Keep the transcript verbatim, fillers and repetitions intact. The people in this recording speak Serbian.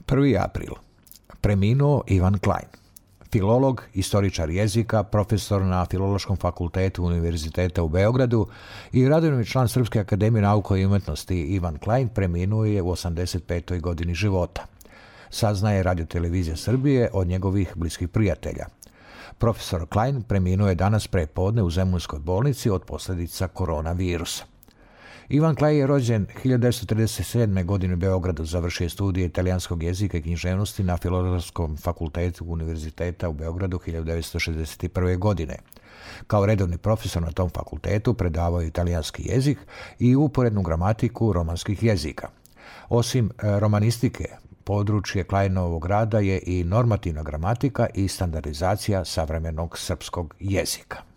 prvi april. Preminuo Ivan Klein. Filolog, istoričar jezika, profesor na Filološkom fakultetu Univerziteta u Beogradu i radovni član Srpske akademije nauka i umetnosti Ivan Klein preminuo je u osamdeset petoj godini života. Saznaje Radio-televizija Srbije od njegovih bliskih prijatelja. Profesor Klein preminuo je danas prepodne u Zemunskoj bolnici od posljedica koronavirusa. Ivan Klein je rođen hiljadu devetsto trideset sedme. godine u Beogradu, završio studije italijanskog jezika i književnosti na Filozofskom fakultetu Univerziteta u Beogradu hiljadu devetsto šezdeset prve. godine. Kao redovni profesor na tom fakultetu predavao je italijanski jezik i uporednu gramatiku romanskih jezika. Osim romanistike, područje Kleinovog rada je i normativna gramatika i standardizacija savremenog srpskog jezika.